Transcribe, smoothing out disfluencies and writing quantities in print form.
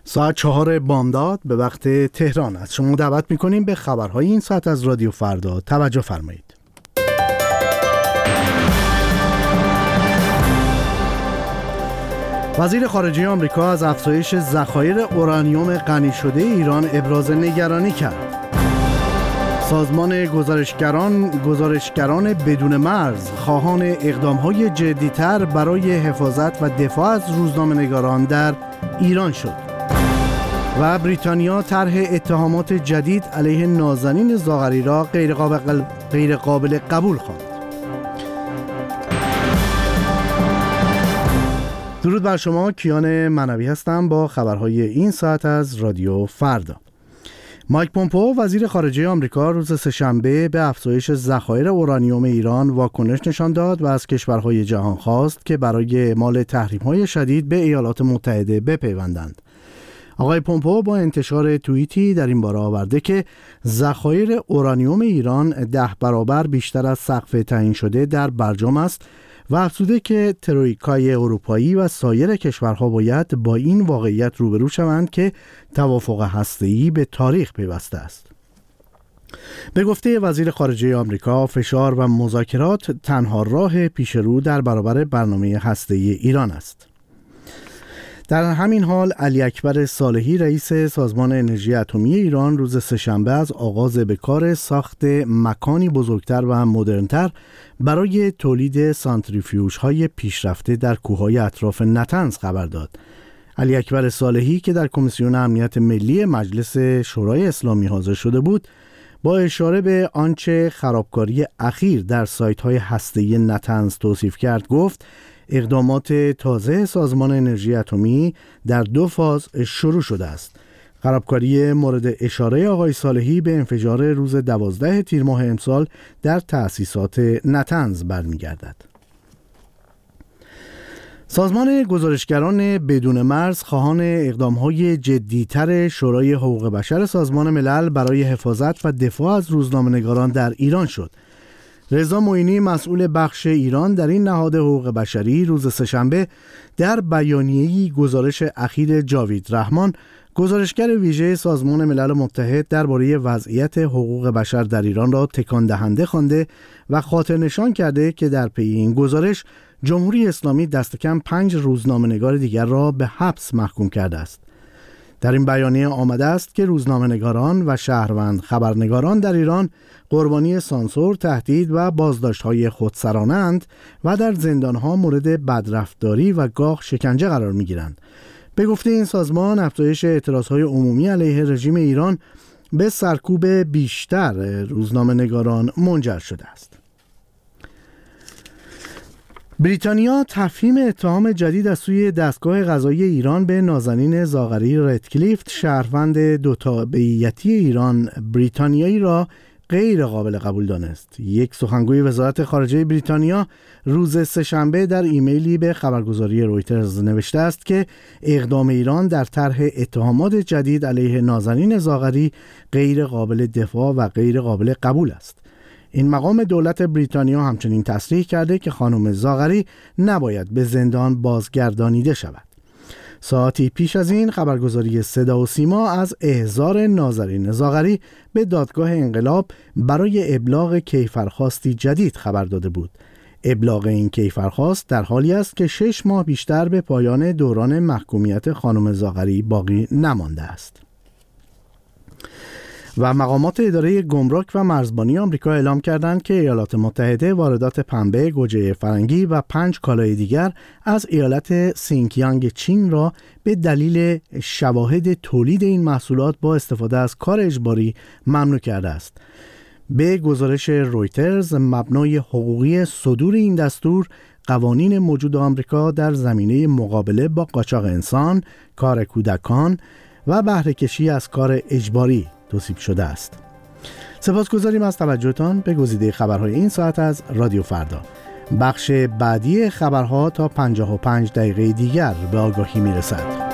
ساعت 4 بامداد به وقت تهران است. شما دعوت می‌کنیم به خبرهای این ساعت از رادیو فردا توجه فرمایید. وزیر خارجه آمریکا از افزایش ذخایر اورانیوم غنی شده ایران ابراز نگرانی کرد. سازمان گزارشگران بدون مرز خواهان اقدام‌های جدی‌تر برای حفاظت و دفاع از روزنامه‌نگاران در ایران شد. و بریتانیا طرح اتهامات جدید علیه نازنین زاغری را غیرقابل قبول خواند. درود بر شما، کیان منوی هستم با خبرهای این ساعت از رادیو فردا. مایک پومپئو وزیر خارجه آمریکا روز سه‌شنبه به افزایش ذخایر اورانیوم ایران واکنش نشان داد و از کشورهای جهان خواست که برای اعمال تحریم‌های شدید به ایالات متحده بپیوندند. آقای پومپئو با انتشار توییتی در این باره آورده که ذخایر اورانیوم ایران 10 برابر بیشتر از سقف تعیین شده در برجام است و افزوده که ترویکای اروپایی و سایر کشورها باید با این واقعیت روبرو شوند که توافق هسته‌ای به تاریخ پیوسته است. به گفته وزیر خارجه آمریکا، فشار و مذاکرات تنها راه پیشرو در برابر برنامه هسته‌ای ایران است. در همین حال علی اکبر صالحی رئیس سازمان انرژی اتمی ایران روز سه‌شنبه از آغاز به کار ساخت مکانی بزرگتر و مدرن‌تر برای تولید سانتریفیوژهای پیشرفته در کوههای اطراف نطنز خبر داد. علی اکبر صالحی که در کمیسیون امنیت ملی مجلس شورای اسلامی حاضر شده بود، با اشاره به آنچه خرابکاری اخیر در سایت‌های هسته‌ای نطنز توصیف کرد، گفت اقدامات تازه سازمان انرژی اتمی در 2 فاز شروع شده است. خرابکاری مورد اشاره آقای صالحی به انفجار روز 12 تیر ماه امسال در تأسیسات نطنز برمیگردد. سازمان گزارشگران بدون مرز خواهان اقدام‌های جدی‌تر شورای حقوق بشر سازمان ملل برای حفاظت و دفاع از روزنامه‌نگاران در ایران شد. رضا معینی مسئول بخش ایران در این نهاد حقوق بشری روز سه‌شنبه در بیانیه‌ای گزارش اخیر جاوید رحمان، گزارشگر ویژه سازمان ملل متحد درباره وضعیت حقوق بشر در ایران را تکان دهنده خوانده و خاطر نشان کرده که در پی این گزارش جمهوری اسلامی دست کم 5 روزنامه‌نگار دیگر را به حبس محکوم کرده است. در این بیانیه آمده است که روزنامه‌نگاران و شهروند خبرنگاران در ایران قربانی سانسور، تهدید و بازداشت‌های خودسرانه‌اند و در زندان‌ها مورد بدرفتاری و گاه شکنجه قرار می‌گیرند. به گفته این سازمان، افزایش اعتراض‌های عمومی علیه رژیم ایران به سرکوب بیشتر روزنامه‌نگاران منجر شده است. بریتانیا تفهیم اتهام جدید از سوی دستگاه قضایی ایران به نازنین زاغری ردکلیف، شهروند دوتابعیتی ایران بریتانیایی را غیر قابل قبول دانست. یک سخنگوی وزارت خارجه بریتانیا روز سه‌شنبه در ایمیلی به خبرگزاری رویترز نوشته است که اقدام ایران در طرح اتهامات جدید علیه نازنین زاغری غیر قابل دفاع و غیر قابل قبول است. این مقام دولت بریتانیا همچنین تصریح کرده که خانم زاغری نباید به زندان بازگردانیده شود. ساعتی پیش از این خبرگزاری صدا و سیما از احضار نازنین زاغری به دادگاه انقلاب برای ابلاغ کیفرخواستی جدید خبر داده بود. ابلاغ این کیفرخواست در حالی است که 6 ماه بیشتر به پایان دوران محکومیت خانم زاغری باقی نمانده است. و مقامات اداره گمرک و مرزبانی آمریکا اعلام کردند که ایالات متحده واردات پنبه، گوجه فرنگی و 5 کالای دیگر از ایالت سینکیانگ چین را به دلیل شواهد تولید این محصولات با استفاده از کار اجباری ممنوع کرده است. به گزارش رویترز، مبنای حقوقی صدور این دستور قوانین موجود آمریکا در زمینه مقابله با قاچاق انسان، کار کودکان و بهره کشی از کار اجباری توصیف شده است. سپاسگزاریم از توجهتان به گزیده خبرهای این ساعت از رادیو فردا. بخش بعدی خبرها تا 55 دقیقه دیگر به آگاهی میرسد.